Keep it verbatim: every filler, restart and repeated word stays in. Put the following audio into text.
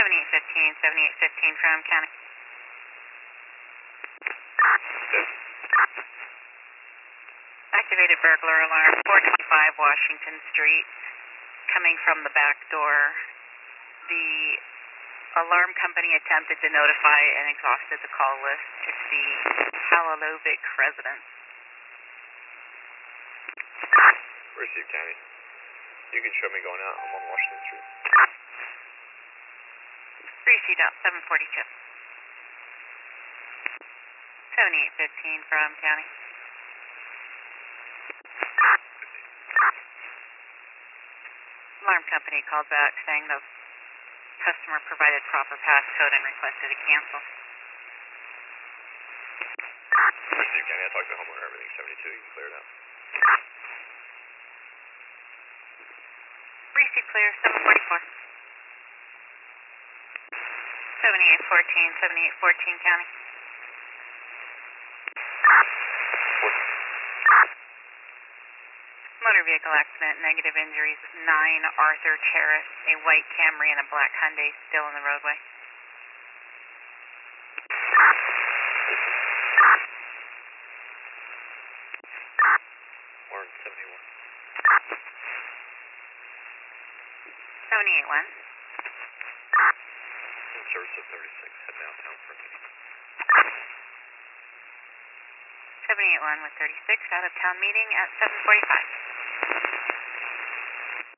seventy-eight fifteen, seventy-eight fifteen from county. Activated burglar alarm, four twenty-five Washington Street, coming from the back door. The alarm company attempted to notify and exhausted the call list. It's the Halalovik residence. Receive, County. You can show me going out. I'm on Washington Street. Received out, seven forty-two. seventy-eight fifteen from county. Alarm company called back saying the customer provided proper passcode and requested to cancel. Receive, County. I talked to the homeowner. Everything's seventy-two. You can clear it out. Receive clear, seven forty-four. seventy-eight fourteen, seventy-eight fourteen county. Motor vehicle accident, negative injuries, nine Arthur Terrace, a white Camry and a black Hyundai still in the roadway. Warren seventy-one. seventy-eight one. In service of thirty-six. Head downtown for a meeting. seventy-eight one with thirty-six, out of town meeting at seven forty-five.